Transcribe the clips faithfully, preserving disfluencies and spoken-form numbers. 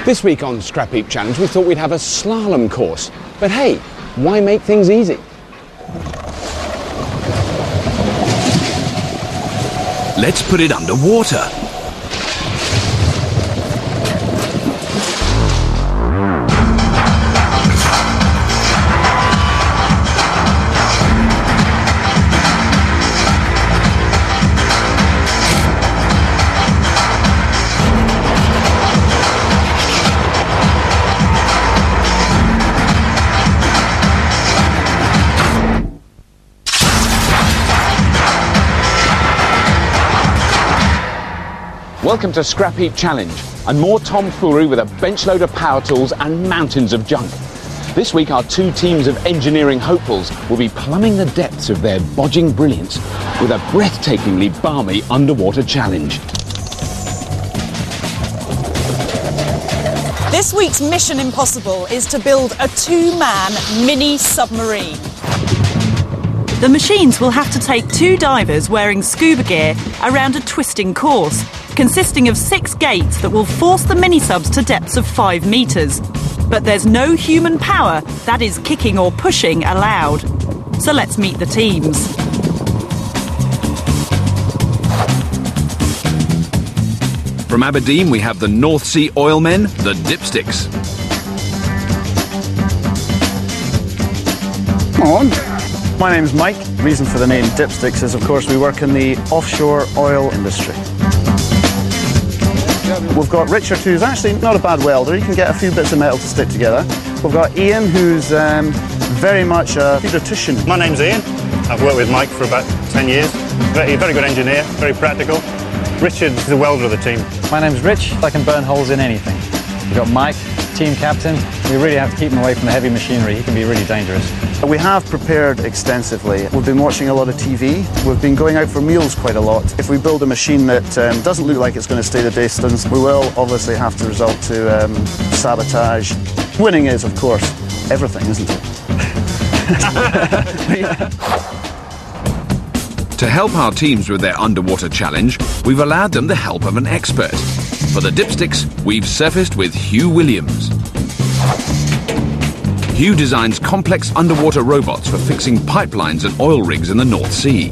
This week on Scrap Heap Challenge, we thought we'd have a slalom course. But hey, why make things easy? Let's put it underwater. Welcome to Scrap Heap Challenge, and more tomfoolery with a bench load of power tools and mountains of junk. This week our two teams of engineering hopefuls will be plumbing the depths of their bodging brilliance with a breathtakingly balmy underwater challenge. This week's Mission Impossible is to build a two-man mini submarine. The machines will have to take two divers wearing scuba gear around a twisting course, consisting of six gates that will force the mini-subs to depths of five metres. But there's no human power, that is kicking or pushing, allowed. So let's meet the teams. From Aberdeen, we have the North Sea Oilmen, the Dipsticks. Come on. My name's Mike. The reason for the name Dipsticks is, of course, we work in the offshore oil industry. We've got Richard, who's actually not a bad welder. He can get a few bits of metal to stick together. We've got Ian, who's um, very much a pediatrician. My name's Ian. I've worked with Mike for about ten years. Very, very good engineer, very practical. Richard's the welder of the team. My name's Rich. I can burn holes in anything. We've got Mike, team captain. We really have to keep him away from the heavy machinery. He can be really dangerous. We have prepared extensively. We've been watching a lot of T V. We've been going out for meals quite a lot. If we build a machine that um, doesn't look like it's going to stay the distance, we will obviously have to resort to um, sabotage. Winning is, of course, everything, isn't it? To help our teams with their underwater challenge, we've allowed them the help of an expert. For the Dipsticks, we've surfaced with Hugh Williams. Hugh designs complex underwater robots for fixing pipelines and oil rigs in the North Sea.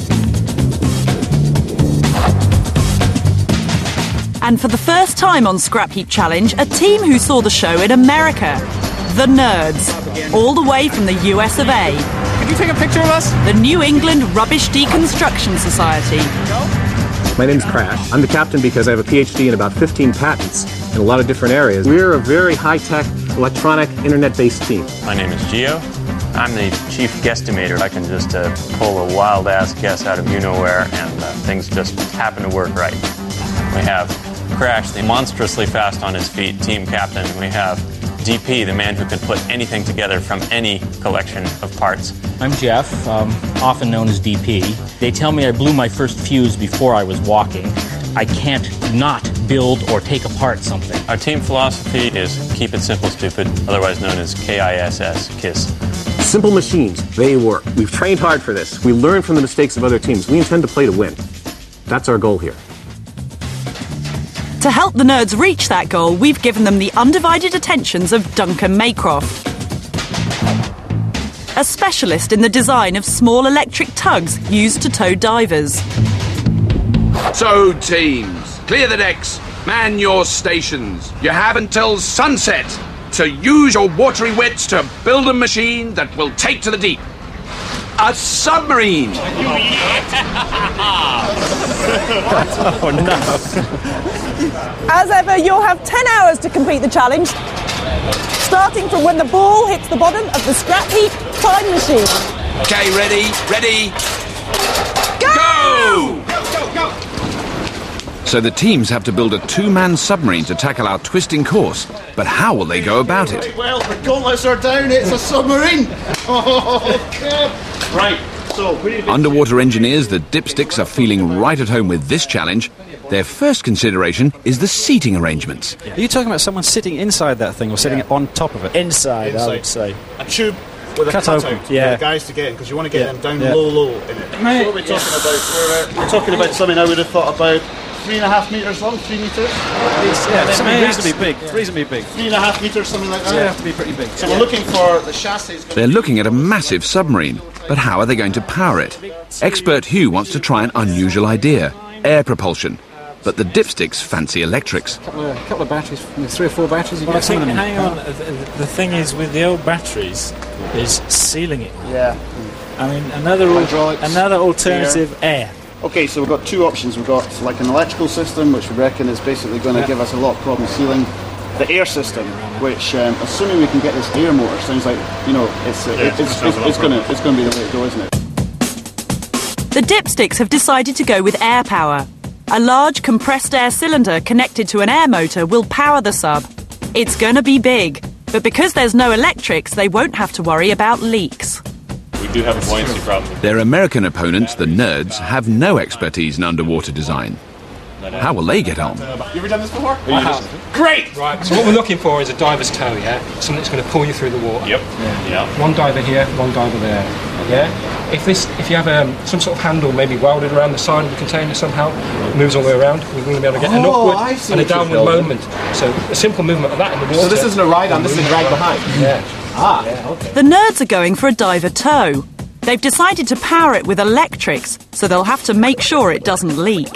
And for the first time on Scrap Heap Challenge, a team who saw the show in America. The Nerds, all the way from the U S of A. Could you take a picture of us? The New England Rubbish Deconstruction Society. My name's Crash. I'm the captain because I have a P H D in about fifteen patents in a lot of different areas. We're a very high-tech, electronic, internet-based team. My name is Gio. I'm the chief guesstimator. I can just uh, pull a wild-ass guess out of you-know-where, and uh, things just happen to work right. We have Crash, the monstrously fast on his feet team captain. We have D P, the man who can put anything together from any collection of parts. I'm Jeff, um, often known as D P. They tell me I blew my first fuse before I was walking. I can't not build or take apart something. Our team philosophy is keep it simple, stupid, otherwise known as K I S S, KISS. Simple machines, they work. We've trained hard for this. We learn from the mistakes of other teams. We intend to play to win. That's our goal here. To help the Nerds reach that goal, we've given them the undivided attentions of Duncan Maycroft, a specialist in the design of small electric tugs used to tow divers. So, teams, clear the decks, man your stations. You have until sunset to use your watery wits to build a machine that will take to the deep. A submarine! Oh no. As ever, you'll have ten hours to complete the challenge, starting from when the ball hits the bottom of the Scrap Heap time machine. Okay, ready, ready, go! Go! Go, go, go! So the teams have to build a two-man submarine to tackle our twisting course. But how will they go about it? Well, the gauntlets are down, it's a submarine! Oh, God! Right, so... Underwater engineers, the Dipsticks, are feeling right at home with this challenge. Their first consideration is the seating arrangements. Are you talking about someone sitting inside that thing or sitting yeah. on top of it? Inside, inside, I would say. A tube with a cut cutout open, for yeah. the guys to get in, because you want to get yeah. them down yeah. low, low in it. Mate, what are we talking yeah. about? We're, uh, we're talking about something I would have thought about three and a half metres long, three metres. It's, yeah, it's Maybe reasonably big. It's reasonably big. Three and a half metres, something like that. Yeah, have to be pretty big. So we're looking for the chassis. They're looking at a massive submarine, but how are they going to power it? Expert Hugh wants to try an unusual idea, air propulsion. But the dipsticks fancy electrics. A couple of, couple of batteries, three or four batteries. You Well, I get some think, of them. hang on, the, the thing is with the old batteries is sealing it. Yeah. I mean, another al- Hydraulics, another alternative air. Okay, so we've got two options. We've got like an electrical system, which we reckon is basically going to Yeah. give us a lot of problem sealing. The air system, which, um, assuming we can get this air motor, sounds like, you know, it's uh, Yeah, it's, it's, sounds a lot it's going to it's going to be the way to go, isn't it? The dipsticks have decided to go with air power. A large compressed air cylinder connected to an air motor will power the sub. It's going to be big, but because there's no electrics, they won't have to worry about leaks. We do have a buoyancy problem. Their American opponents, the nerds, have no expertise in underwater design. How will they get on? You ever done this before? I have. Great! Right, so what we're looking for is a diver's toe, yeah? Something that's going to pull you through the water. Yep. Yeah. yeah. One diver here, one diver there. Yeah? If this, if you have um, some sort of handle maybe welded around the side of the container somehow, it moves all the way around, we're going to be able to get an Oh, upward I see and a what you're downward building. moment. So a simple movement of that in the water. So this isn't a ride on, this is a drag behind. Yeah. Ah, okay. The nerds are going for a diver toe. They've decided to power it with electrics, so they'll have to make sure it doesn't leak.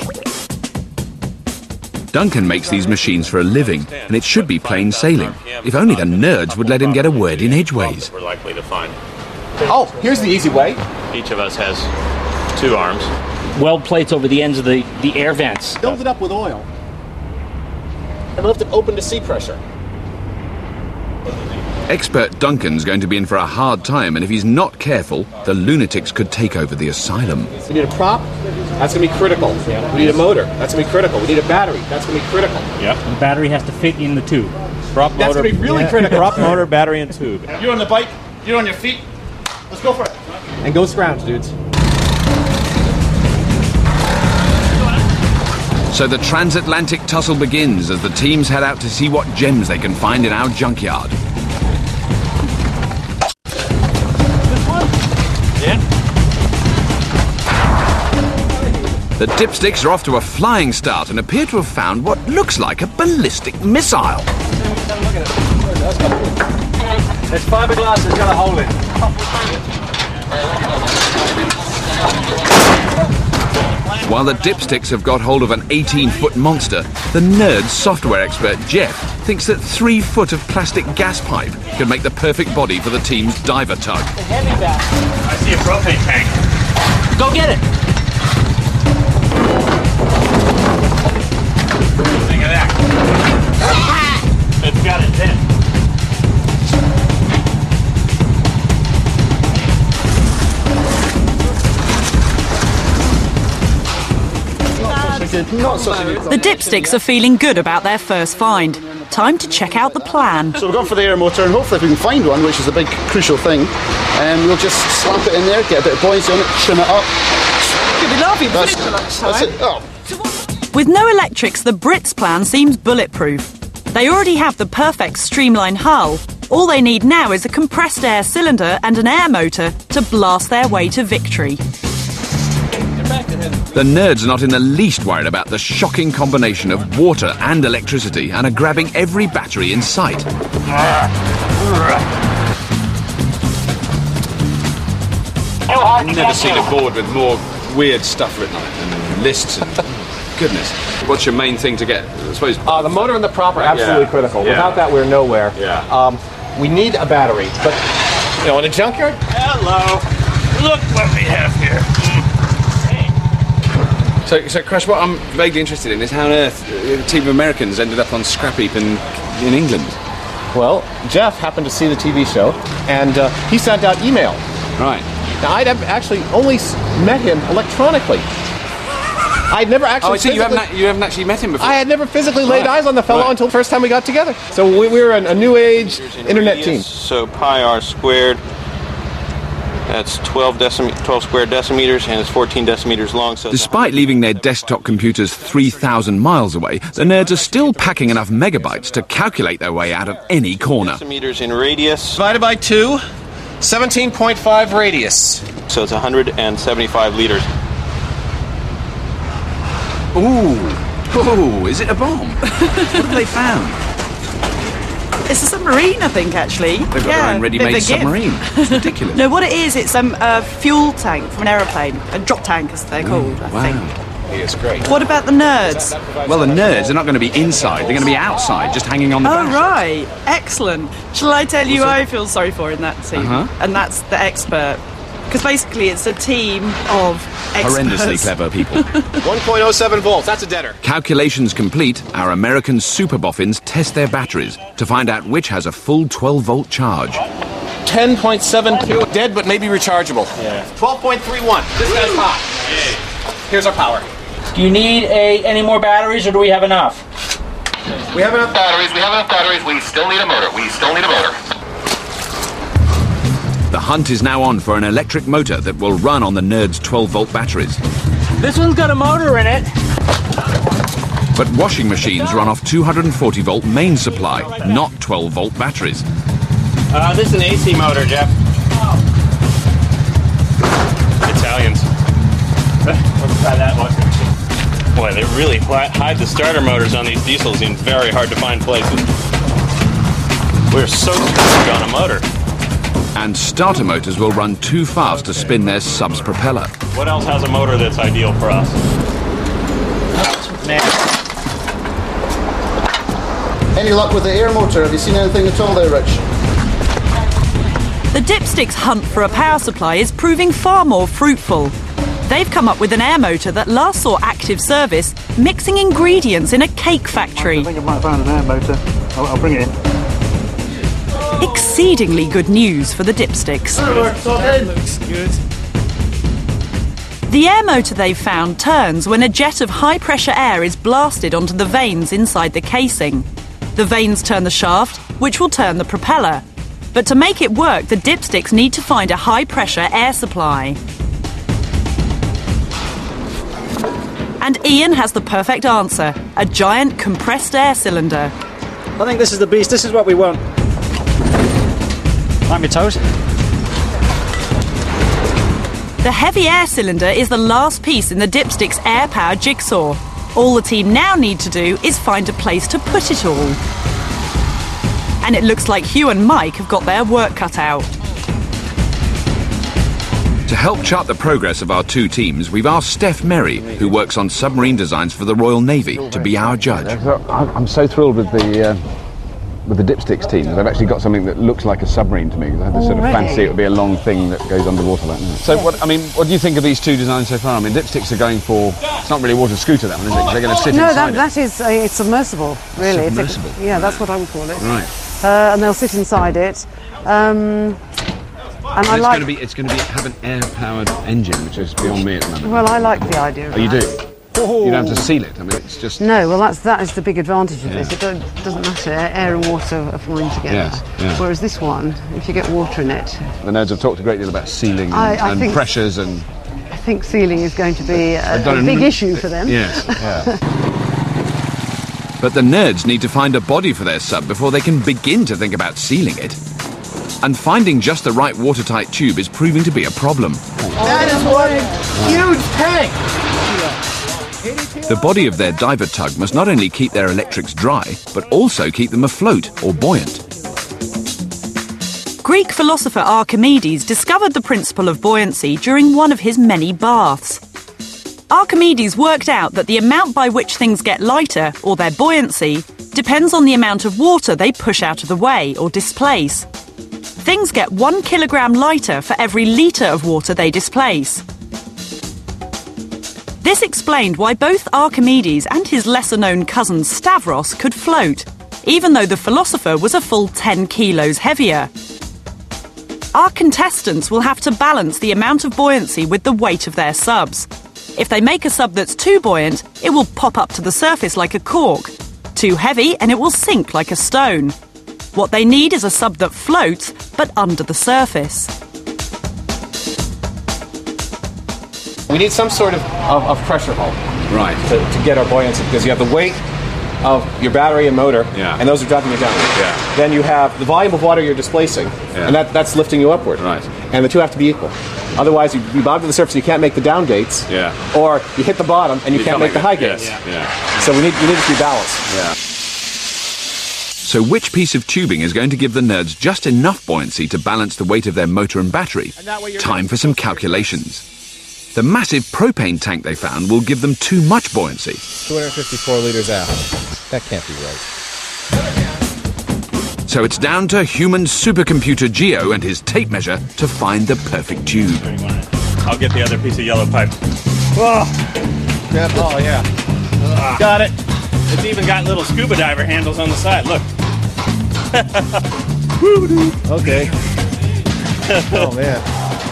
Duncan makes these machines for a living, and it should be plain sailing. If only the nerds would let him get a word in edgeways. We're likely to find. Oh, here's the easy way. Each of us has two arms. Weld plates over the ends of the, the air vents. Build it up with oil. And lift it open to sea pressure. Expert Duncan's going to be in for a hard time, and if he's not careful, the lunatics could take over the asylum. We need a prop. That's going to be critical. We need a motor. That's going to be critical. We need a battery. That's going to be critical. Yep. The battery has to fit in the tube. Prop That's motor. going to be really yeah. critical. Prop motor, battery, and tube. You're on the bike. You're on your feet. Let's go for it. And go scrounge, dudes. So the transatlantic tussle begins as the teams head out to see what gems they can find in our junkyard. The dipsticks are off to a flying start and appear to have found what looks like a ballistic missile. It's fiberglass, it's got a hole in it. While the dipsticks have got hold of an eighteen-foot monster, the nerd software expert Jeff thinks that three foot of plastic gas pipe could make the perfect body for the team's diver tug. I see a propane tank. Go get it! Think of that. It's got it then. The dipsticks are feeling good about their first find. Time to check out the plan. So we've gone for the air motor, and hopefully if we can find one, which is a big crucial thing, um, we'll just slap it in there, get a bit of buoyancy on it, trim it up. Could be lovely, That's, finish at that's lunchtime. it. Oh. With no electrics, the Brits' plan seems bulletproof. They already have the perfect streamlined hull. All they need now is a compressed air cylinder and an air motor to blast their way to victory. The nerds are not in the least worried about the shocking combination of water and electricity and are grabbing every battery in sight. I've never seen a board with more weird stuff written on it and lists and goodness. What's your main thing to get? I suppose. Uh, the motor and the prop are absolutely Yeah. critical. Yeah. Without that, we're nowhere. Yeah. Um, we need a battery, but you know, in a junkyard. Hello. Look what we have here. So, so Crash, what I'm vaguely interested in is how on earth a team of Americans ended up on Scrap Heap in, in England. Well, Jeff happened to see the T V show, and uh, he sent out email. Right. Now, I'd have actually only s- met him electronically. I'd never actually. Oh, I see. You physically- haven't, you haven't actually met him before. I had never physically laid Right. eyes on the fellow Right. until the first time we got together. So we, we were a, a new age internet team. So pi r squared. That's twelve, decim- twelve square decimeters, and it's fourteen decimeters long. So Despite leaving their desktop computers three thousand miles away, the nerds are still packing enough megabytes to calculate their way out of any corner. decimeters in radius. Divided by two, seventeen point five radius. So it's one hundred seventy-five liters. Ooh, Oh, is it a bomb? What have they found? It's a submarine, I think, actually. They've got yeah, their own ready-made bit of a gift. submarine. It's ridiculous. No, what it is, it's um, a fuel tank from an aeroplane. A drop tank, as they're called, I wow. think. It's great. What about the nerds? Well, the nerds are not going to be inside. They're going to be outside, just hanging on the Oh, back. right. Excellent. Shall I tell you who I feel sorry for in that team? Uh-huh. And that's the expert. Because basically it's a team of experts. Horrendously clever people. one point oh seven volts, that's a deader. Calculations complete, our American super boffins test their batteries to find out which has a full twelve volt charge. ten point seven two, dead but maybe rechargeable. Yeah. twelve point three one, this guy's hot. Here's our power. Do you need a, any more batteries, or do we have enough? We have enough batteries, we have enough batteries, we still need a motor, we still need a motor. The hunt is now on for an electric motor that will run on the Nerds twelve volt batteries. This one's got a motor in it. But washing machines run off two hundred forty volt main supply, not twelve volt batteries. Uh, this is an A C motor, Jeff. Italians. Let's try that one. Boy, they really hi- hide the starter motors on these diesels in very hard to find places. We're so stuck on a motor. And starter motors will run too fast to spin their sub's propeller. What else has a motor that's ideal for us? Any luck with the air motor? Have you seen anything at all there, Rich? The Dipsticks' hunt for a power supply is proving far more fruitful. They've come up with an air motor that last saw active service mixing ingredients in a cake factory. I think I might have found an air motor. I'll, I'll bring it in. Exceedingly good news for the Dipsticks. That looks good. The air motor they've found turns when a jet of high-pressure air is blasted onto the vanes inside the casing. The vanes turn the shaft, which will turn the propeller. But to make it work, the Dipsticks need to find a high-pressure air supply. And Ian has the perfect answer, a giant compressed air cylinder. I think this is the beast. This is what we want. Climb your toes. The heavy air cylinder is the last piece in the Dipsticks' air-power jigsaw. All the team now need to do is find a place to put it all. And it looks like Hugh and Mike have got their work cut out. To help chart the progress of our two teams, we've asked Steph Merry, who works on submarine designs for the Royal Navy, to be our judge. I'm so thrilled with the uh, with the Dipsticks team. They've actually got something that looks like a submarine to me. I had this sort of Already? fancy it would be a long thing that goes underwater like that. So, what I mean, what do you think of these two designs so far? I mean, Dipsticks are going for, it's not really a water scooter, that one, is it? 'Cause they're going to sit No, inside that, that is a, it's submersible, really. It's a- Submersible? yeah, that's what I would call it. Right. Uh, and they'll sit inside it. Um, and I it's like. going to be, it's going to be have an air-powered engine, which is beyond me at the moment. Well, I like the idea of Oh, you that. do? You don't have to seal it. I mean, it's just. No, well, that's that is the big advantage of Yeah. this. It don't, doesn't matter. Air and water are fine together. Yes, yeah. Whereas this one, if you get water in it, The nerds have talked a great deal about sealing and, I- I and think- pressures and. I think sealing is going to be a, They've done a an big im- issue for them. Yes. Yeah. But the Nerds need to find a body for their sub before they can begin to think about sealing it. And finding just the right watertight tube is proving to be a problem. That is one huge tank! The body of their diver tug must not only keep their electrics dry, but also keep them afloat or buoyant. Greek philosopher Archimedes discovered the principle of buoyancy during one of his many baths. Archimedes worked out that the amount by which things get lighter, or their buoyancy, depends on the amount of water they push out of the way or displace. Things get one kilogram lighter for every litre of water they displace. This explained why both Archimedes and his lesser-known cousin Stavros could float, even though the philosopher was a full ten kilos heavier. Our contestants will have to balance the amount of buoyancy with the weight of their subs. If they make a sub that's too buoyant, it will pop up to the surface like a cork. Too heavy, and it will sink like a stone. What they need is a sub that floats, but under the surface. We need some sort of, of, of pressure hull. Right. To, to get our buoyancy, because you have the weight of your battery and motor, Yeah. and those are driving you down. Yeah. Then you have the volume of water you're displacing, Yeah. and that, that's lifting you upward. Right. And the two have to be equal. Otherwise, you, you bottom to the surface, you can't make the down gates. Yeah. Or you hit the bottom and you, you can't, can't make, make the high gates. Yes. Yeah. So we need, we need it to be balanced. Yeah. So which piece of tubing is going to give the nerds just enough buoyancy to balance the weight of their motor and battery? Time for some calculations. The massive propane tank they found will give them too much buoyancy. two hundred fifty-four litres out. That can't be right. So it's down to human supercomputer Geo and his tape measure to find the perfect tube. I'll get the other piece of yellow pipe. Whoa! Grab oh, yeah. Uh, got it. It's even got little scuba diver handles on the side. Look. Okay. Oh, man.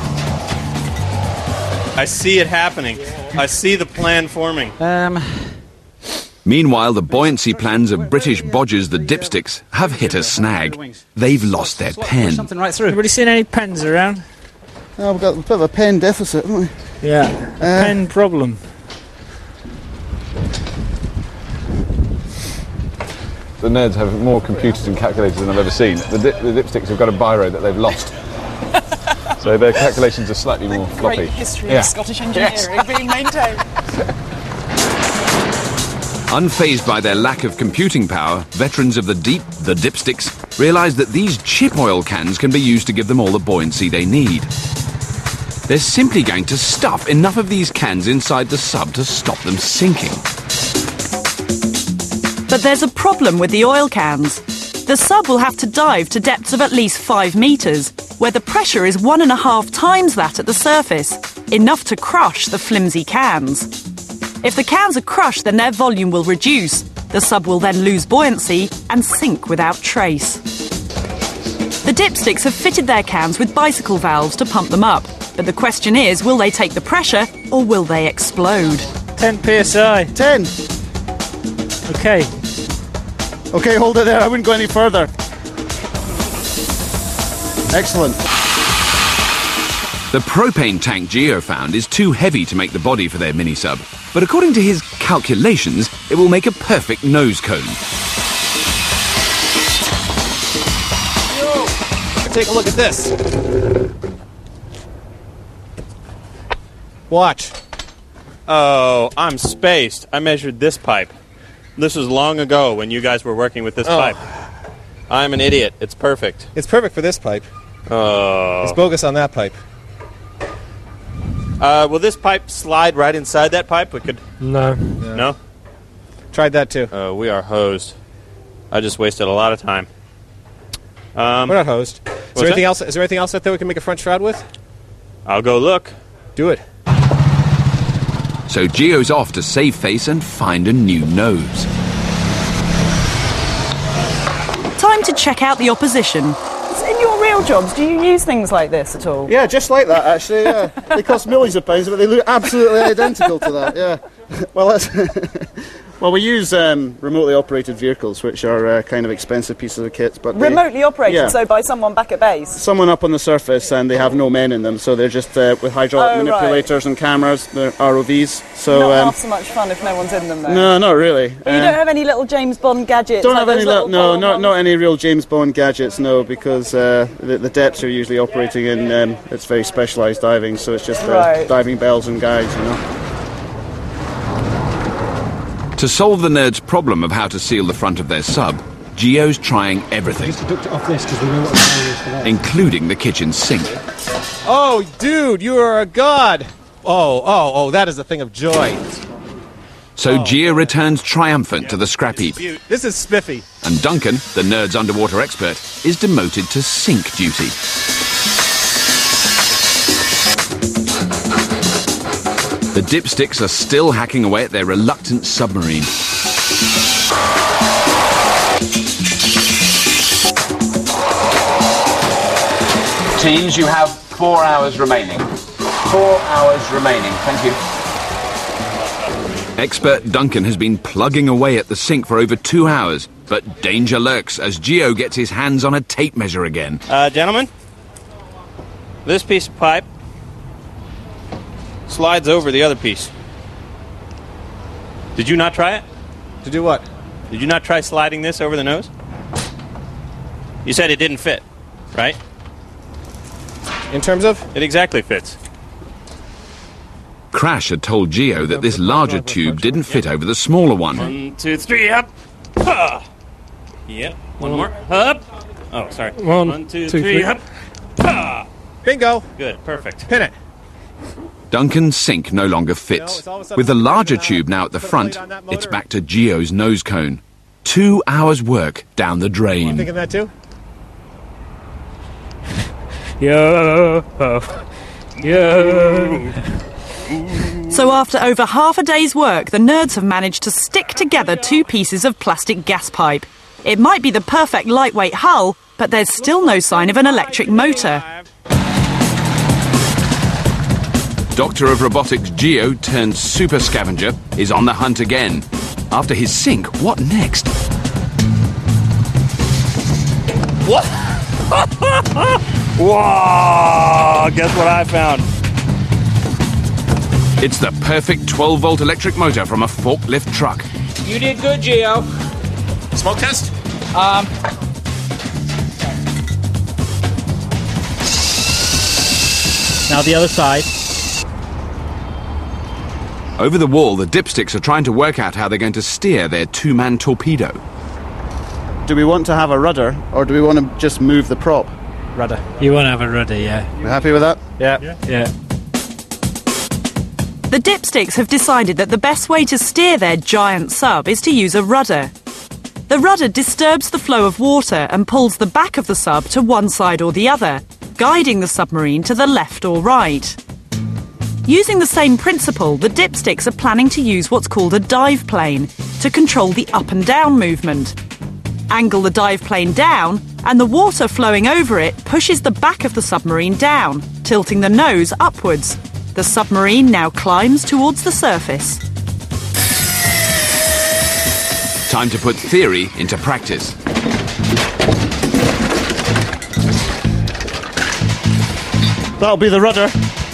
I see it happening. I see the plan forming. Um... Meanwhile, the buoyancy plans of British bodgers, the Dipsticks, have hit a snag. They've lost their pen. Something right through. Anybody seen any pens around? Oh, we've got a bit of a pen deficit, haven't we? Yeah, uh, pen problem. The nerds have more computers and calculators than I've ever seen. The, dip, the Dipsticks have got a biro that they've lost. So their calculations are slightly more floppy. Great history yeah. of Scottish engineering yes. being maintained. Unfazed by their lack of computing power, veterans of the deep, the Dipsticks, realise that these chip oil cans can be used to give them all the buoyancy they need. They're simply going to stuff enough of these cans inside the sub to stop them sinking. But there's a problem with the oil cans. The sub will have to dive to depths of at least five metres, where the pressure is one and a half times that at the surface, enough to crush the flimsy cans. If the cans are crushed, then their volume will reduce. The sub will then lose buoyancy and sink without trace. The Dipsticks have fitted their cans with bicycle valves to pump them up. But the question is, will they take the pressure or will they explode? ten P S I. ten. Okay. Okay, hold it there. I wouldn't go any further. Excellent. The propane tank Geo found is too heavy to make the body for their mini-sub, but according to his calculations, it will make a perfect nose cone. Yo, take a look at this. Watch. Oh, I'm spaced. I measured this pipe. This was long ago when you guys were working with this oh. pipe. I'm an idiot. It's perfect. It's perfect for this pipe. Oh. It's bogus on that pipe. Uh, will this pipe slide right inside that pipe? We could. No. No. no? Tried that too. Uh, we are hosed. I just wasted a lot of time. Um, We're not hosed. Is there anything else? Is there anything else out there we can make a front shroud with? I'll go look. Do it. So Geo's off to save face and find a new nose. Time to check out the opposition. In your real jobs, do you use things like this at all? Yeah, just like that, actually, yeah. They cost millions of pounds, but they look absolutely identical to that, yeah. Well, that's well, we use um, remotely operated vehicles, which are uh, kind of expensive pieces of kit. But remotely they, operated, yeah. so by someone back at base? Someone up on the surface, and they have no men in them, so they're just uh, with hydraulic oh, manipulators right. and cameras, they're R O Vs. So, not um, half so much fun if no one's in them, though. No, not really. But you uh, don't have any little James Bond gadgets? Don't like have any little, no, not, ones? not any real James Bond gadgets, no, because uh, the, the depths are usually operating in, um, it's very specialised diving, so it's just uh, right. diving bells and guides, you know. To solve the nerds' problem of how to seal the front of their sub, Geo's trying everything, including the kitchen sink. Oh, dude, you are a god! Oh, oh, oh, that is a thing of joy. So oh. Geo returns triumphant to the scrap heap. This is spiffy. And Duncan, the nerds' underwater expert, is demoted to sink duty. The Dipsticks are still hacking away at their reluctant submarine. Teams, you have four hours remaining. Four hours remaining. Thank you. Expert Duncan has been plugging away at the sink for over two hours, but danger lurks as Geo gets his hands on a tape measure again. Uh, gentlemen, this piece of pipe slides over the other piece. Did you not try it? To do what? Did you not try sliding this over the nose? You said it didn't fit, right? In terms of? It exactly fits. Crash had told Geo that this larger tube didn't fit over the smaller one. One, two, three, up. Ah. Yep. One more. Up. Oh, sorry. One, One two, two, three, three. up. Ah. Bingo. Good. Perfect. Pin it. Duncan's sink no longer fits. With the larger tube now at the front, it's back to Geo's nose cone. Two hours' work down the drain. Thinking that too? Yo, yo. So after over half a day's work, the nerds have managed to stick together two pieces of plastic gas pipe. It might be the perfect lightweight hull, but there's still no sign of an electric motor. Doctor of Robotics Geo turned super scavenger is on the hunt again. After his sink, what next? What? Whoa! Guess what I found? It's the perfect twelve volt electric motor from a forklift truck. You did good, Geo. Smoke test? Um, Now the other side. Over the wall, the dipsticks are trying to work out how they're going to steer their two-man torpedo. Do we want to have a rudder, or do we want to just move the prop? Rudder. You want to have a rudder, yeah. You happy with that? Yeah. Yeah. The dipsticks have decided that the best way to steer their giant sub is to use a rudder. The rudder disturbs the flow of water and pulls the back of the sub to one side or the other, guiding the submarine to the left or right. Using the same principle, the dipsticks are planning to use what's called a dive plane to control the up and down movement. Angle the dive plane down, and the water flowing over it pushes the back of the submarine down, tilting the nose upwards. The submarine now climbs towards the surface. Time to put theory into practice. That'll be the rudder.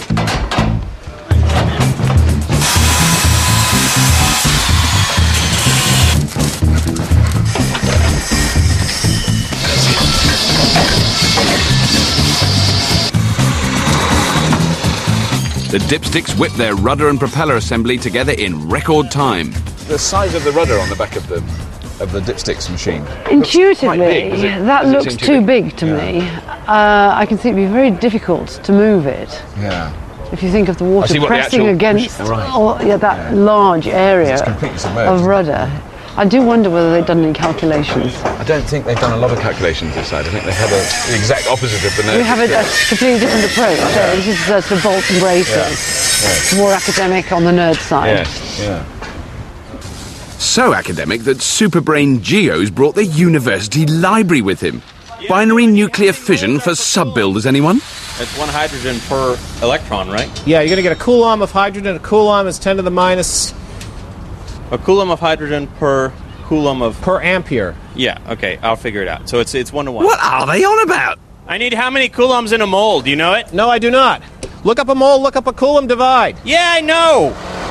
The dipsticks whip their rudder and propeller assembly together in record time. The size of the rudder on the back of the of the dipsticks machine. Intuitively, big, does it- that does it looks seem too, too big, big? to Yeah. me. Uh, I can see it'd be very difficult to move it. Yeah. If you think of the I water see what the pressing actual- against Oh, right. all, yeah, that Yeah. large area It's completely submerged. of rudder. I do wonder whether they've done any calculations. I don't think they've done a lot of calculations this side. I think they have a, the exact opposite of the nose. We have a, a completely different approach. So this is uh, sort of bolts and braces. Yeah. It's more academic on the nerd side. Yes, yeah. So academic that Superbrain Geo's brought the university library with him. Binary nuclear fission for sub-builders, anyone? It's one hydrogen per electron, right? Yeah, you're going to get a coulomb of hydrogen. A coulomb is ten to the minus... A coulomb of hydrogen per coulomb of... Per ampere. Yeah, okay, I'll figure it out. So it's it's one to one. What are they on about? I need how many coulombs in a mole? Do you know it? No, I do not. Look up a mole, look up a coulomb divide. Yeah, I know!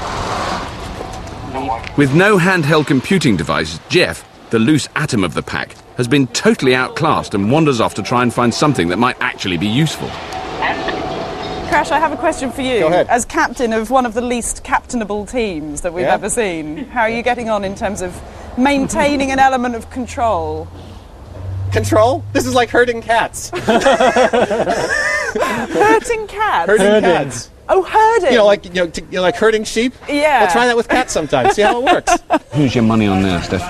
With no handheld computing device, Jeff, the loose atom of the pack, has been totally outclassed and wanders off to try and find something that might actually be useful. Crash, I have a question for you. Go ahead. As captain of one of the least captainable teams that we've Yeah? ever seen, how are you getting on in terms of maintaining an element of control? Control? This is like herding cats. Herding cats? Herding cats. Oh, herding? You know, like you know, t- you know, like herding sheep. Yeah. Well, try that with cats sometime. See how it works. Who's your money on there, Steph?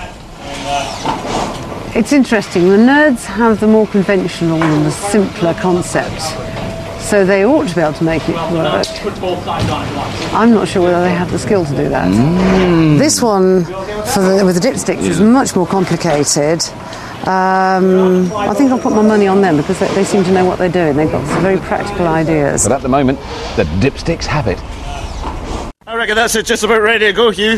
It's interesting. The nerds have the more conventional and the simpler concept. So they ought to be able to make it work. I'm not sure whether they have the skill to do that. Mm. This one, for the, with the dipsticks, is much more complicated. Um, I think I'll put my money on them because they, they seem to know what they're doing. They've got some very practical ideas. But at the moment, the dipsticks have it. I reckon that's it, just about ready to go, Hugh.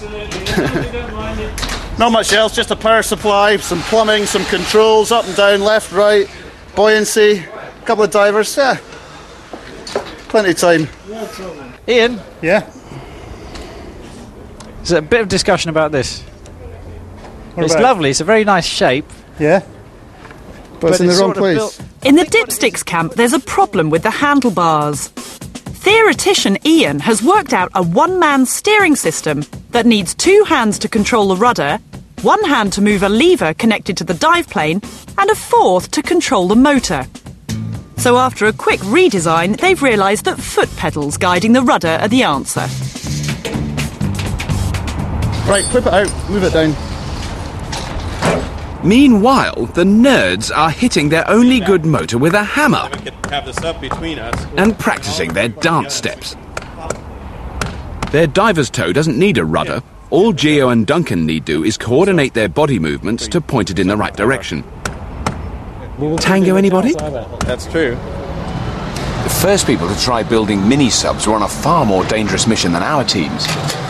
Not much else, just a power supply, some plumbing, some controls, up and down, left, right, buoyancy, a couple of divers, yeah. Plenty of time. Ian? Yeah? There's a bit of discussion about this. What it's about? lovely, it's a very nice shape. Yeah? But, it's in the wrong sort of place. built- In the dipsticks camp, there's a problem with the handlebars. Theoretician Ian has worked out a one-man steering system that needs two hands to control the rudder, one hand to move a lever connected to the dive plane, and a fourth to control the motor. So after a quick redesign, they've realised that foot pedals guiding the rudder are the answer. Right, whip it out, move it down. Meanwhile, the nerds are hitting their only good motor with a hammer Have this up between us. and practicing their dance steps. Their diver's toe doesn't need a rudder. All Geo and Duncan need do is coordinate their body movements to point it in the right direction. Tango, anybody? That's true. The first people to try building mini-subs were on a far more dangerous mission than our teams.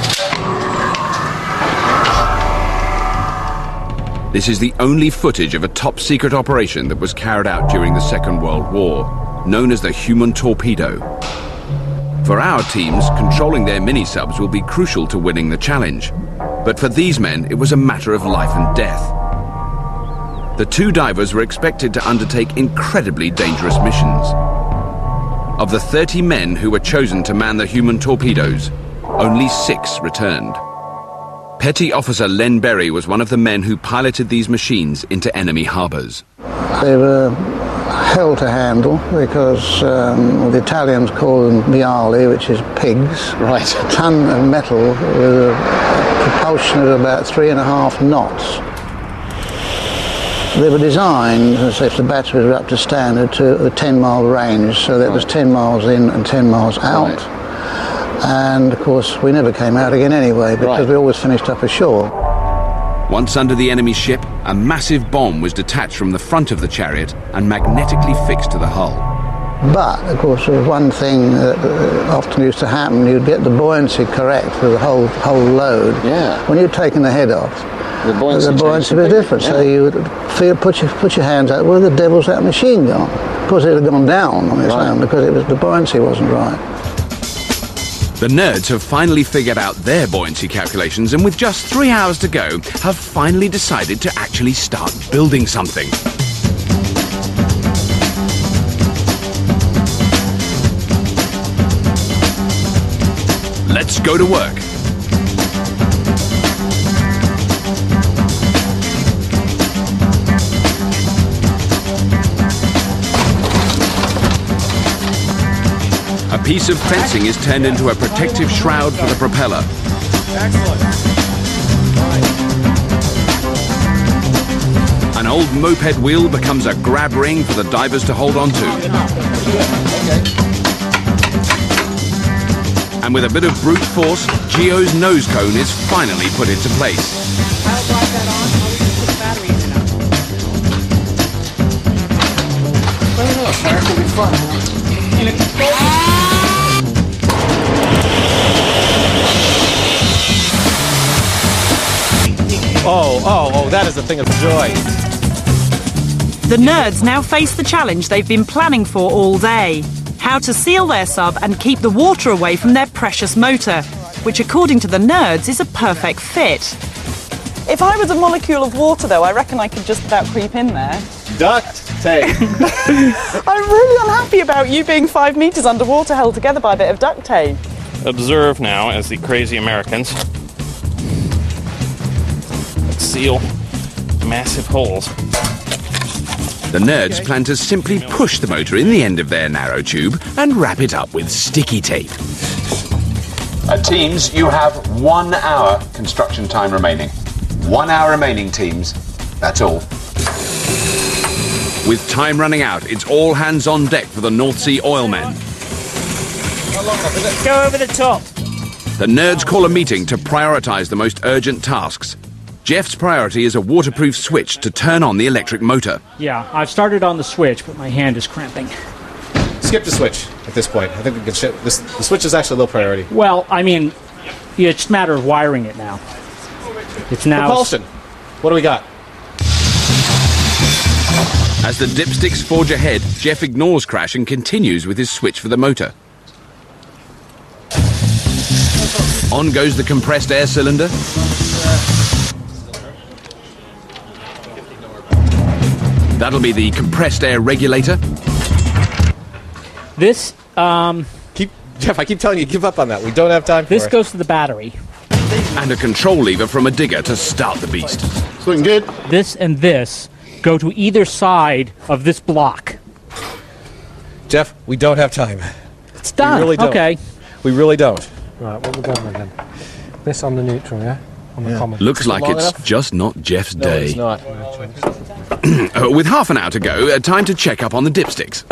This is the only footage of a top-secret operation that was carried out during the Second World War, known as the Human Torpedo. For our teams, controlling their mini-subs will be crucial to winning the challenge. But for these men, it was a matter of life and death. The two divers were expected to undertake incredibly dangerous missions. Of the thirty men who were chosen to man the Human Torpedoes, only six returned. Petty Officer Len Berry was one of the men who piloted these machines into enemy harbours. They were hell to handle because um, the Italians call them biali, which is pigs. Right. A ton of metal with a propulsion of about three and a half knots. They were designed, as if the batteries were up to standard, to a ten mile range, so that was ten miles in and ten miles out. Right. And of course we never came out again anyway because right. we always finished up ashore. Once under the enemy ship, a massive bomb was detached from the front of the chariot and magnetically fixed to the hull. But of course there was one thing that often used to happen: you'd get the buoyancy correct for the whole whole load. Yeah. When you'd taken the head off, the buoyancy, the buoyancy was different. Yeah. So you would feel, put your put your hands out. Where the devil's that machine gone? Of course it had gone down on its right. own because it was the buoyancy wasn't right. The nerds have finally figured out their buoyancy calculations and with just three hours to go, have finally decided to actually start building something. Let's go to work. A piece of fencing is turned into a protective shroud for the propeller. Excellent. An old moped wheel becomes a grab ring for the divers to hold on to. And with a bit of brute force, Geo's nose cone is finally put into place. I'll drive that on. I'll just put the battery in it now. I don't know, Sarah, will be fun. Oh, oh, oh, that is a thing of joy. The nerds now face the challenge they've been planning for all day. How to seal their sub and keep the water away from their precious motor, which according to the nerds is a perfect fit. If I was a molecule of water though, I reckon I could just about creep in there. Duct tape. I'm really unhappy about you being five metres underwater held together by a bit of duct tape. Observe now as the crazy Americans seal massive holes. The nerds plan to simply push the motor in the end of their narrow tube and wrap it up with sticky tape. Uh, teams, you have one hour construction time remaining. One hour remaining, teams. That's all. With time running out, it's all hands on deck for the North Sea oil men. Go over the top. The nerds call a meeting to prioritise the most urgent tasks. Jeff's priority is a waterproof switch to turn on the electric motor. Yeah, I've started on the switch, but my hand is cramping. Skip the switch at this point. I think we can ship this. The switch is actually a low priority. Well, I mean, it's just a matter of wiring it now. It's now... Propulsion. What do we got? As the dipsticks forge ahead, Jeff ignores Crash and continues with his switch for the motor. On goes the compressed air cylinder. That'll be the compressed air regulator. This, um... Keep Jeff, I keep telling you, give up on that. We don't have time for This it. goes to the battery. And a control lever from a digger to start the beast. It's looking good. This and this go to either side of this block. Jeff, we don't have time. It's done. We really don't. Okay. We really don't. Right, what we're going with then? This on the neutral, yeah? On the common. Looks like long it's enough? just not Jeff's No, day. it's not. Uh, with half an hour to go, uh, time to check up on the dipsticks.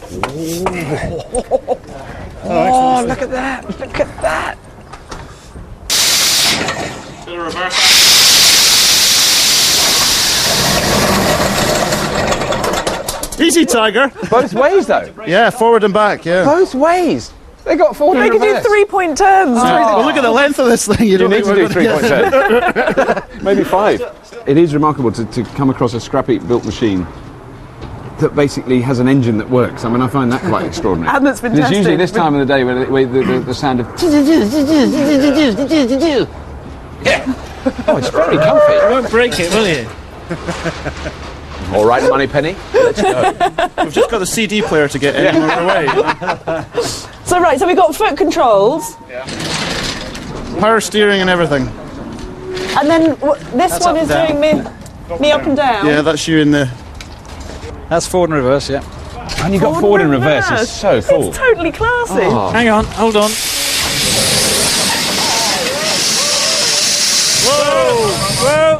Oh, look at that. Look at that. To the reverse. Easy, Tiger. Both ways, though. Yeah, forward and back, yeah. Both ways. They got forward They and could do reverse. three-point turns. Well, look at the length of this thing. You, You don't need to think do we're three gonna point get- turns. Maybe five. It is remarkable to, to come across a Scrapheap-built machine that basically has an engine that works. I mean, I find that quite extraordinary. And that's been It's usually tested. this time of the day where the, where the, the, the sound of... Oh, it's very comfy. You won't break it, will you? All right, Moneypenny, let's go. We've just got the C D player to get anywhere away. So, right, so we've got foot controls. Power steering and everything. And then w- this That's one up is and doing me, me up and down. Yeah, that's you in the... That's forward and reverse, yeah. And you got forward and reverse. It's so cool. It's totally classy. Oh. Hang on, hold on. Whoa! Whoa!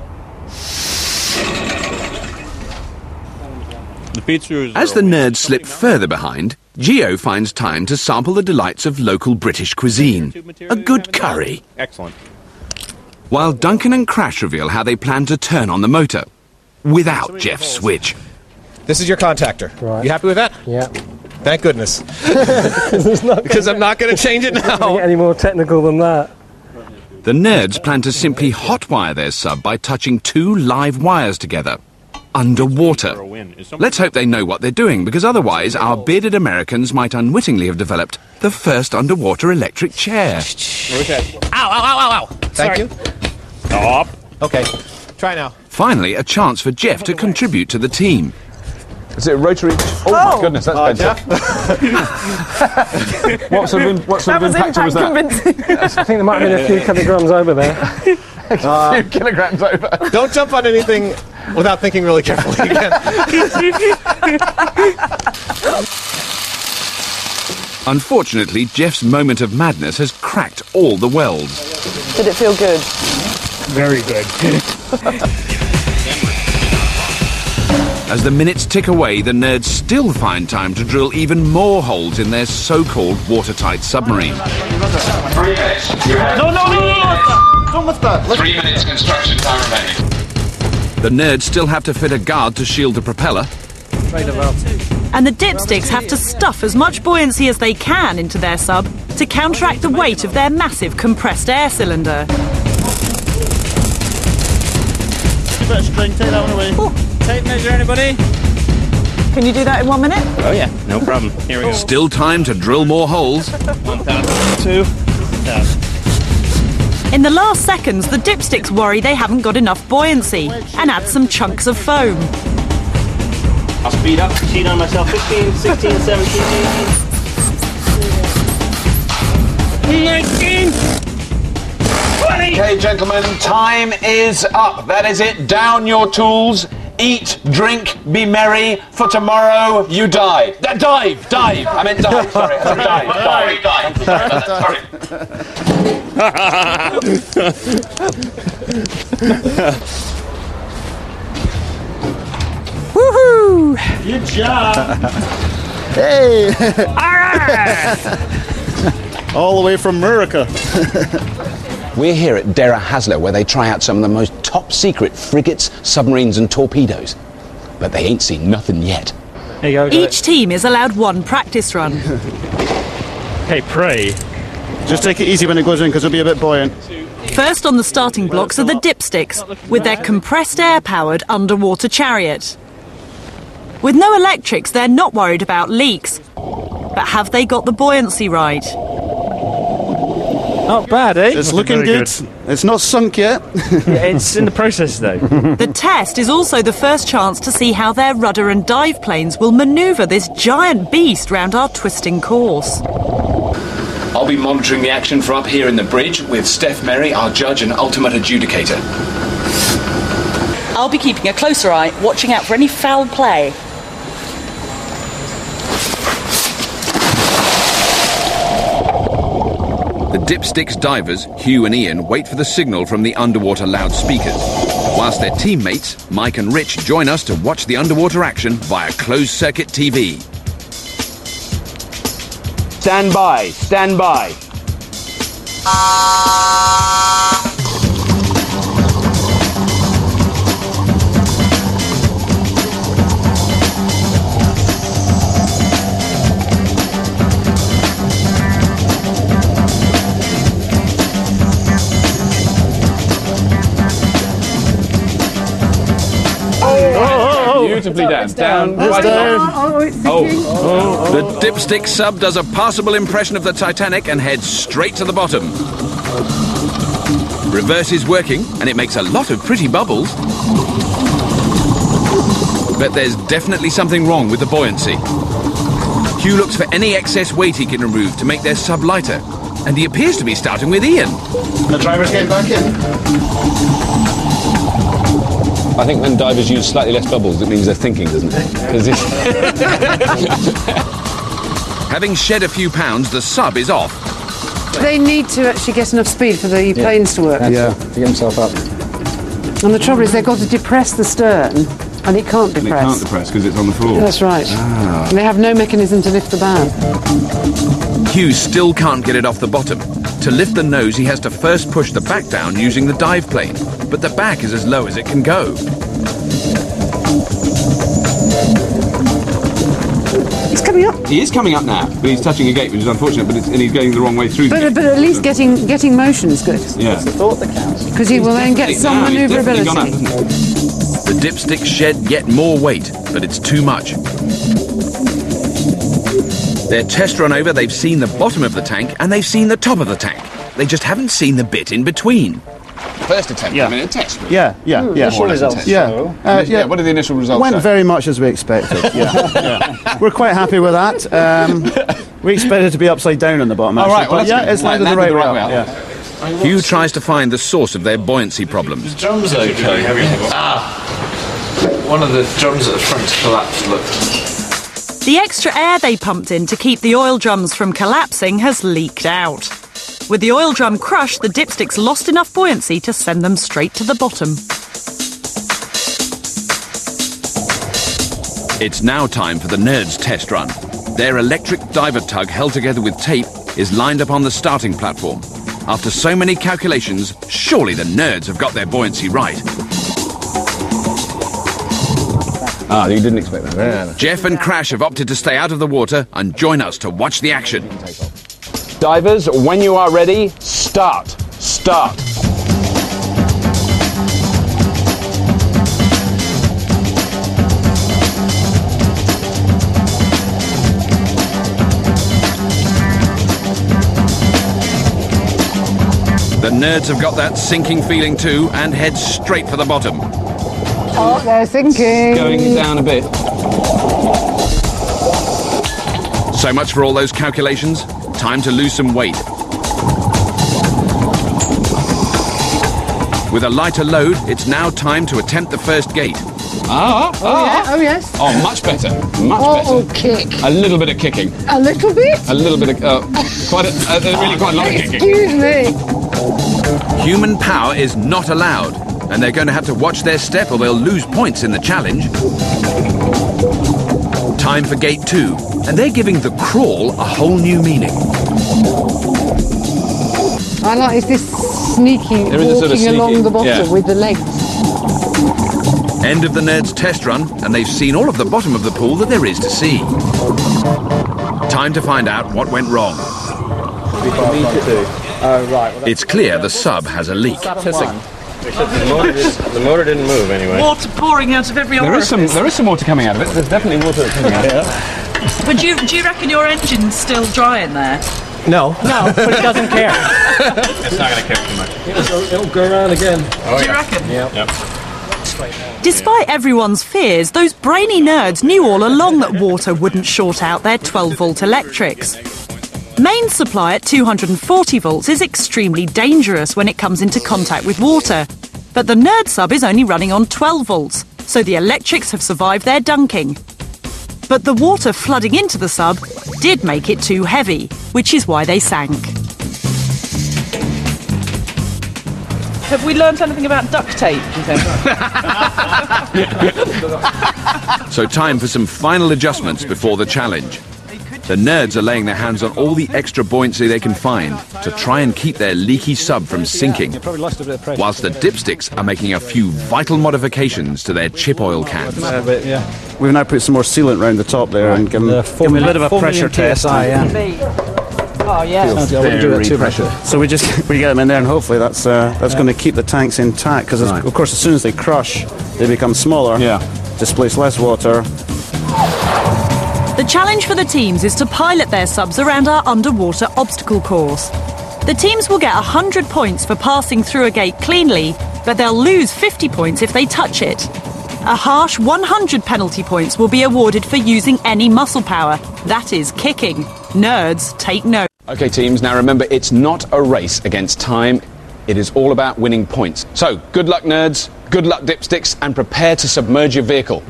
The features As the nerds slip further behind, Geo finds time to sample the delights of local British cuisine. A good curry. Excellent. While Duncan and Crash reveal how they plan to turn on the motor. Without Jeff's switch. This is your contactor. Right. You happy with that? Yeah. Thank goodness. not Because I'm not going to change it now. get any more technical than that. The nerds plan to simply hotwire their sub by touching two live wires together. Underwater. Let's hope they know what they're doing, because otherwise our bearded Americans might unwittingly have developed the first underwater electric chair. Okay. Ow, ow, ow, ow, ow. Thank you. Stop. Okay. Try now. Finally, a chance for Jeff to contribute to the team. Is it a rotary? Oh, Oh. my goodness, that's Uh, better. what sort of, im- what sort That of was impactor was impact that? convincing. I think there might have been a few kilograms over there. A few kilograms over. Don't jump on anything without thinking really carefully again. Unfortunately, Jeff's moment of madness has cracked all the welds. Did it feel good? Very good. As the minutes tick away, the nerds still find time to drill even more holes in their so-called watertight submarine. Three minutes. No, no, no, no! Don't lift that. Lift- Three minutes construction time remaining. The nerds still have to fit a guard to shield the propeller. And the dipsticks have to stuff as much buoyancy as they can into their sub to counteract the weight of their massive compressed air cylinder. You better string, take that one away. Tape measure, anybody? Can you do that in one minute? Oh yeah, no problem. Here we go. Still time to drill more holes. One thousand. Two. Thousand. In the last seconds, the dipsticks worry they haven't got enough buoyancy and add some chunks of foam. I'll speed up. Cheat on myself. fifteen, sixteen, seventeen, eighteen. nineteen. twenty. Okay, gentlemen, time is up. That is it. Down your tools. Eat, drink, be merry. For tomorrow, you die. Uh, dive, dive. I meant dive. Sorry, I said dive, dive, dive. Sorry. Woohoo! Good job. Hey! All the way from America. We're here at Dera Hasler, where they try out some of the most top-secret frigates, submarines and torpedoes. But they ain't seen nothing yet. There you go. Each team is allowed one practice run. Hey, pray. Just take it easy when it goes in, because it'll be a bit buoyant. First on the starting blocks are the dipsticks, with their compressed air-powered underwater chariot. With no electrics, they're not worried about leaks. But have they got the buoyancy right? Not bad, eh? It's looking good. good. It's not sunk yet. Yeah, it's in the process, though. The test is also the first chance to see how their rudder and dive planes will manoeuvre this giant beast round our twisting course. I'll be monitoring the action from up here in the bridge with Steph Merry, our judge and ultimate adjudicator. I'll be keeping a closer eye, watching out for any foul play. The Dipsticks divers, Hugh and Ian, wait for the signal from the underwater loudspeakers, whilst their teammates, Mike and Rich, join us to watch the underwater action via closed-circuit T V. Stand by, stand by. Beautifully down. Down. Right down. Oh. Oh. The Dipstick sub does a passable impression of the Titanic and heads straight to the bottom. Reverse is working, and it makes a lot of pretty bubbles. But there's definitely something wrong with the buoyancy. Hugh looks for any excess weight he can remove to make their sub lighter, and he appears to be starting with Ian. The driver's getting back in. I think when divers use slightly less bubbles, it means they're thinking, doesn't it? 'Cause it's Having shed a few pounds, the sub is off. They need to actually get enough speed for the Yeah. planes to work. That's yeah, to get himself up. And the trouble is they've got to depress the stern, and it can't And depress. it can't depress because it's on the floor. That's right. Ah. And they have no mechanism to lift the bow. Hugh still can't get it off the bottom. To lift the nose, he has to first push the back down using the dive plane, but the back is as low as it can go. It's coming up. He is coming up now, but he's touching a gate, which is unfortunate, but it's, and he's going the wrong way through the But, gate. but at least getting getting motion is good. Yeah. thought that counts. Because he will then get some No, he's definitely manoeuvrability. gone up, hasn't he? The Dipsticks shed yet more weight, but it's too much. Their test run over, they've seen the bottom of the tank and they've seen the top of the tank. They just haven't seen the bit in between. First attempt, Yeah. I mean, a test. Really. Yeah, yeah, Hmm, yeah. initial results. Yeah. So- Uh, Yeah, what did the initial results Went show? very much as we expected. Yeah, yeah. We're quite happy with that. Um, we expected it to be upside down on the bottom. Oh, actually, right, well, but that's yeah, good. it's Right, landed the landed right, the way right up. way Yeah. Hugh tries to find the source of their buoyancy problems. Drums okay. Ah, one of the drums at the front collapsed. Look. The extra air they pumped in to keep the oil drums from collapsing has leaked out. With the oil drum crushed, the Dipsticks lost enough buoyancy to send them straight to the bottom. It's now time for the Nerds test run. Their electric diver tug, held together with tape, is lined up on the starting platform. After so many calculations, surely the Nerds have got their buoyancy right. Ah, you didn't expect that. Yeah. Jeff and Crash have opted to stay out of the water and join us to watch the action. Divers, when you are ready, start. Start. The Nerds have got that sinking feeling too and head straight for the bottom. Oh, they're sinking. Going down a bit. So much for all those calculations. Time to lose some weight. With a lighter load, it's now time to attempt the first gate. Ah, Oh, yeah. Oh, yes. Oh, much better. Much Oh, better. kick. A little bit of kicking. A little bit? A little bit of, uh, quite a, uh, really quite a lot of kicking. Excuse me. Human power is not allowed, and they're going to have to watch their step or they'll lose points in the challenge. Time for gate two, and they're giving the crawl a whole new meaning. I like is this sneaky There is a walking sort of sneaky- along the bottom yeah. with the legs. End of the Nerds test run, and they've seen all of the bottom of the pool that there is to see. Time to find out what went wrong. Oh, right. Well, It's clear the sub has a leak. The motor, didn't, the motor didn't move anyway. Water pouring out of every There is orifice. some. There is some water coming out of it. There's definitely water coming out of it. But do you, do you reckon your engine's still dry in there? No. No, but it doesn't care. It's not going to care too much. It'll, it'll go around again. Oh, Do you yeah. reckon? Yeah. Yep. Despite everyone's fears, those brainy nerds knew all along that water wouldn't short out their twelve volt electrics. Mains supply at two hundred forty volts is extremely dangerous when it comes into contact with water. But the Nerd sub is only running on twelve volts, so the electrics have survived their dunking. But the water flooding into the sub did make it too heavy, which is why they sank. Have we learnt anything about duct tape, do you think? So time for some final adjustments before the challenge. The Nerds are laying their hands on all the extra buoyancy they can find to try and keep their leaky sub from sinking, whilst the Dipsticks are making a few vital modifications to their chip oil cans. We've now put some more sealant around the top there and given them a bit of a pressure test. Oh, yeah. So we just we get them in there, and hopefully that's uh, that's going to keep the tanks intact. Because right. of course, as soon as they crush, they become smaller. Yeah. Displace less water. The challenge for the teams is to pilot their subs around our underwater obstacle course. The teams will get one hundred points for passing through a gate cleanly, but they'll lose fifty points if they touch it. A harsh one hundred penalty points will be awarded for using any muscle power, that is, kicking. Nerds, take note. OK, teams, now remember, it's not a race against time. It is all about winning points. So, good luck, Nerds, good luck, Dipsticks, and prepare to submerge your vehicle.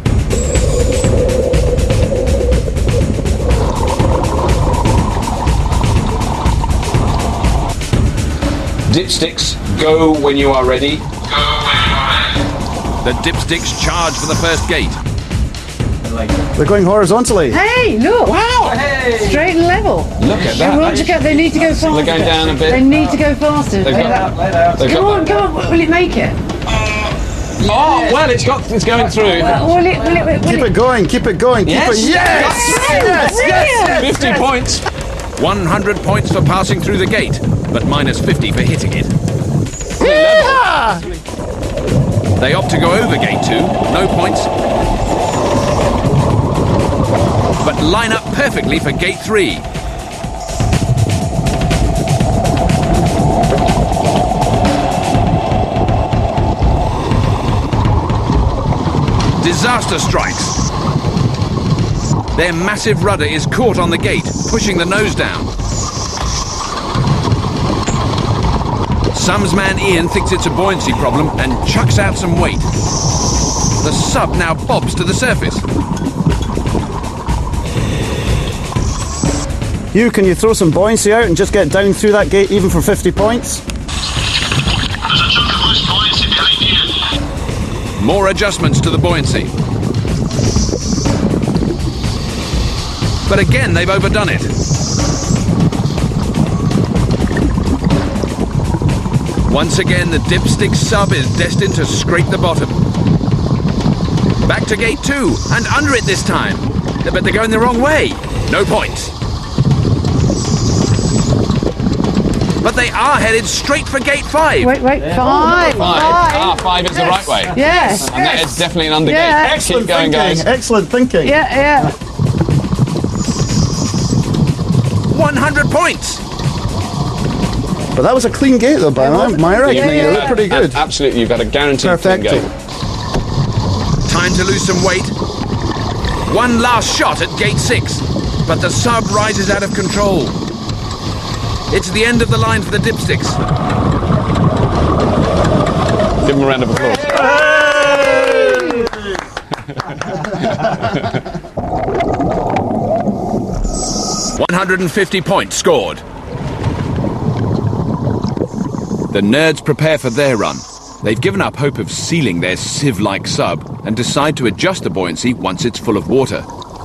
Dipsticks, go when you are ready. Go when you are ready. The Dipsticks charge for the first gate. They're going horizontally. Hey, look! Wow! Hey. Straight and level. Look at They, want that. to go, they need to go faster. They're going down a bit. They need to go faster. They've got, they've come got on, come on. Will it make it? Oh, well, it's got, it's going through. Uh, will it, will it, will keep it? it going, keep it going, keep Yes. it. Yes! Yes! Yes! Yes! fifty points. one hundred points for passing through the gate, but minus fifty for hitting it. Yeah! They opt to go over gate two, no points. But line up perfectly for gate three. Disaster strikes. Their massive rudder is caught on the gate, pushing the nose down. Sumsman Ian thinks it's a buoyancy problem and chucks out some weight. The sub now bobs to the surface. Hugh, can you throw some buoyancy out and just get down through that gate even for fifty points? There's a chunk of loose buoyancy behind you. More adjustments to the buoyancy. But again, they've overdone it. Once again, the Dipstick sub is destined to scrape the bottom. Back to gate two, and under it this time. But they're going the wrong way. No points. But they are headed straight for gate five. Wait, wait, five. Five. Ah, five is the right way. Yes. And that is definitely an under Yeah. gate. Excellent Keep going, thinking. guys. Excellent thinking. Yeah, yeah. one hundred points. But that was a clean gate, though, by my, my reckoning. It looked pretty good. Absolutely, you've got a guaranteed Perfecto. clean gate. Time to lose some weight. One last shot at gate six, but the sub rises out of control. It's the end of the line for the Dipsticks. Give them a round of applause. one hundred fifty points scored. The Nerds prepare for their run. They've given up hope of sealing their sieve-like sub and decide to adjust the buoyancy once it's full of water.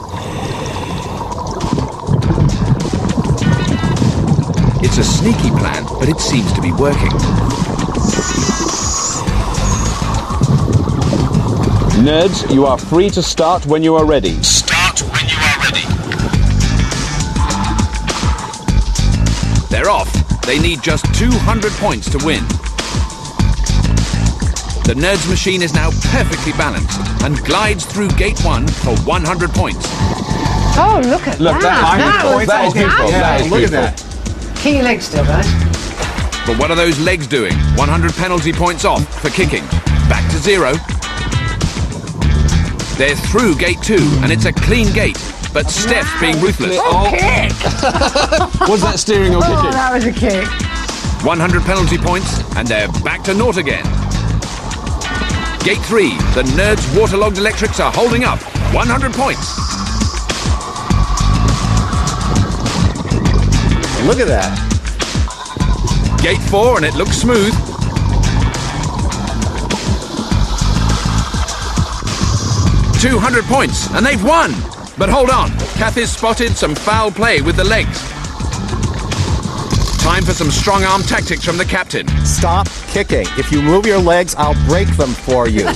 It's a sneaky plan, but it seems to be working. Nerds, you are free to start when you are ready. Start when you are ready. They're off. They need just two hundred points to win. The Nerds machine is now perfectly balanced and glides through gate one for one hundred points. Oh, look at Look, that. that, That was that is beautiful. fantastic. That is Look at beautiful. that. Keep your legs still, guys. But what are those legs doing? one hundred penalty points off for kicking. Back to zero. They're through gate two, and it's a clean gate, but Steph's being ruthless. Oh, kick! Was that steering or kicking? Oh, that was a kick. one hundred penalty points, and they're back to naught again. Gate three, the Nerds waterlogged electrics are holding up. one hundred points. Look at that. Gate four, and it looks smooth. two hundred points, and they've won. But hold on, Kathy's spotted some foul play with the legs. Time for some strong-arm tactics from the captain. Stop kicking. If you move your legs, I'll break them for you.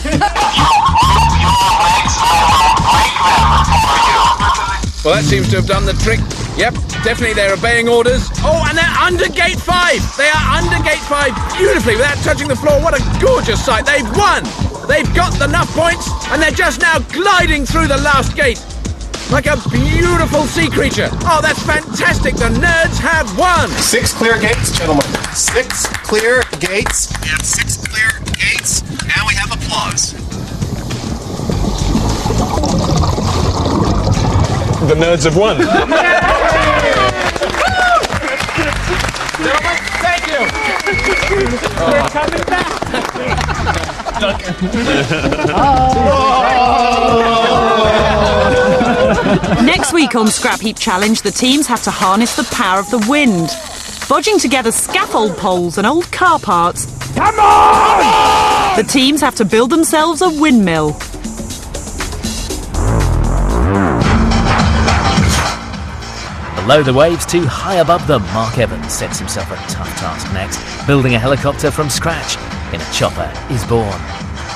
Well, that seems to have done the trick. Yep, definitely they're obeying orders. Oh, and they're under gate five. They are under gate five beautifully without touching the floor. What a gorgeous sight. They've won. They've got enough points, and they're just now gliding through the last gate like a beautiful sea creature. Oh, that's fantastic. The Nerds have won. Six clear gates, gentlemen. Six clear gates. We have six clear gates. Now we have applause. The Nerds have won. Thank you. We're coming back. Next week on Scrap Heap Challenge, the teams have to harness the power of the wind. Bodging together scaffold poles and old car parts. Come on! The teams have to build themselves a windmill. Below the waves, too high above them, Mark Evans sets himself a tough task next. Building a helicopter from scratch in a chopper is born.